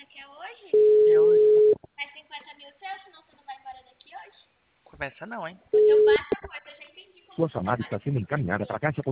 quer hoje? É hoje. Mais 50 mil seus, senão você não vai embora daqui hoje? Começa não, hein? Hoje eu bato a porta, eu já entendi como Sua você chamada está sendo encaminhada para a caixa